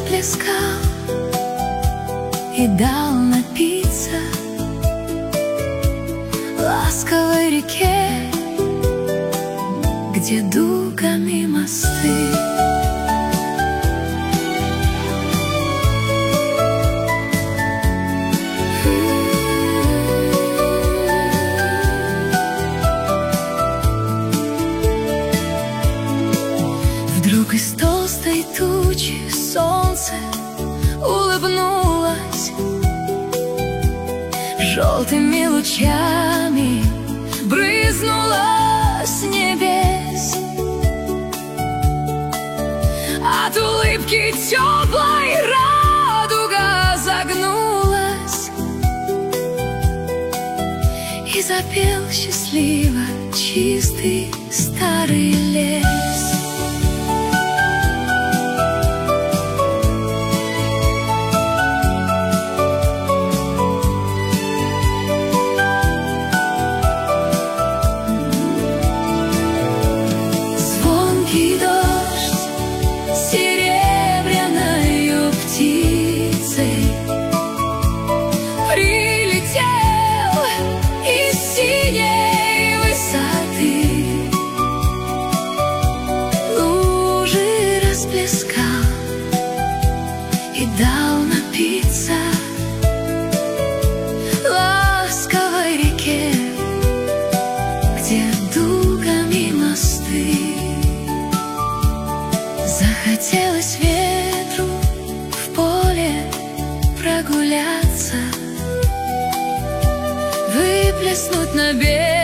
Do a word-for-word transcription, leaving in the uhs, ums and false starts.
расплескал и дал напиться ласковой реке, где дугами мосты. Вдруг из толстой тучи солнце улыбнулось, желтыми лучами брызнуло с небес. От улыбки теплой радуга загнулась, и запел счастливо чистый старый лес. Звонкий дождь серебряною птицей прилетел из синей высоты, лужи расплескал и дал напиться ласковой реке, где дугами мосты. Захотелось ветру в поле прогуляться, выплеснуть на берег